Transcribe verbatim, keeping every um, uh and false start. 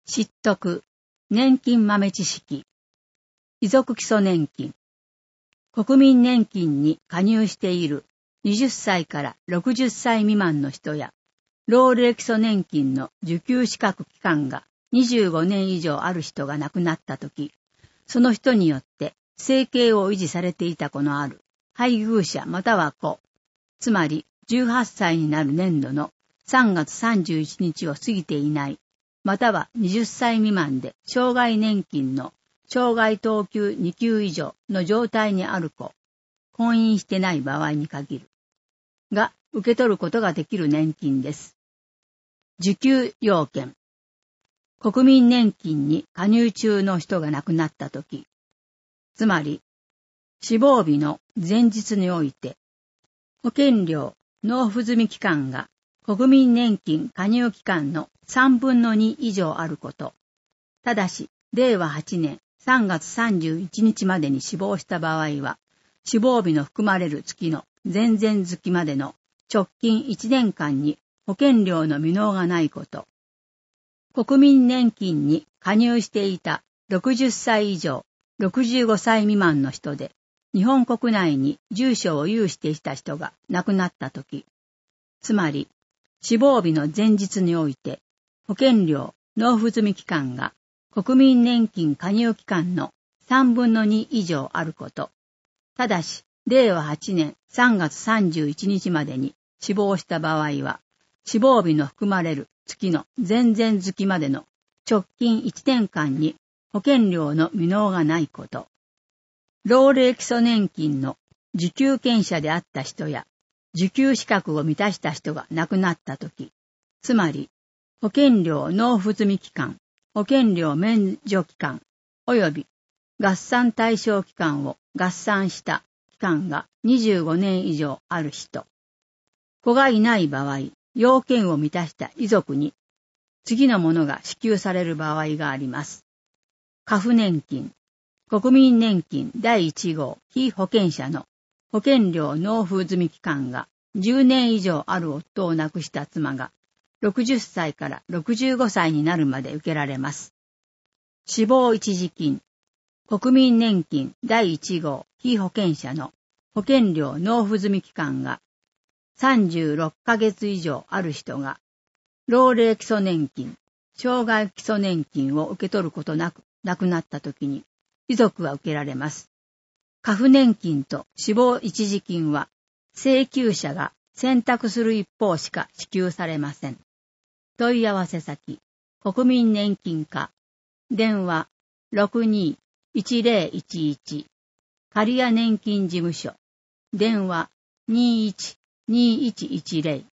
知っとく、年金豆知識、遺族基礎年金、国民年金に加入しているはたちからろくじゅっさい未満の人や、老齢基礎年金の受給資格期間がにじゅうごねん以上ある人が亡くなったとき、その人によって生計を維持されていた子のある配偶者または子、つまりじゅうはっさいになる年度のさんがつさんじゅういちにちを過ぎていない、またははたち未満で障害年金の障害等級にきゅう以上の状態にある子、婚姻してない場合に限る、が受け取ることができる年金です。受給要件。国民年金に加入中の人が亡くなったとき、つまり死亡日の前日において、保険料納付済み期間が国民年金加入期間のさんぶんのに以上あること。ただし、れいわはちねんさんがつさんじゅういちにちまでに死亡した場合は、死亡日の含まれる月の前々月までの直近いちねんかんに保険料の未納がないこと。国民年金に加入していたろくじゅっさい以上、ろくじゅうごさい未満の人で、日本国内に住所を有していた人が亡くなったとき、つまり、死亡日の前日において、保険料納付済み期間が国民年金加入期間のさんぶんのに以上あること。ただし、れいわはちねんさんがつさんじゅういちにちまでに死亡した場合は、死亡日の含まれる月の前々月までの直近いちねんかんに保険料の未納がないこと。老齢基礎年金の受給権者であった人や、受給資格を満たした人が亡くなったとき、つまり、保険料納付済み期間、保険料免除期間、及び合算対象期間を合算した期間がにじゅうごねん以上ある人。子がいない場合、要件を満たした遺族に、次のものが支給される場合があります。家父年金、国民年金だいいちごう被保険者の保険料納付済み期間がじゅうねん以上ある夫を亡くした妻がろくじゅっさいからろくじゅうごさいになるまで受けられます。死亡一時金、国民年金だいいちごう被保険者の保険料納付済み期間がさんじゅうろっかげつ以上ある人が老齢基礎年金、障害基礎年金を受け取ることなく亡くなったときに遺族は受けられます。家父年金と死亡一時金は請求者が選択する一方しか支給されません。問い合わせ先、国民年金課、電話 ろくにーいちぜろいちいち、刈谷年金事務所、電話 にーいちにーいちいちぜろ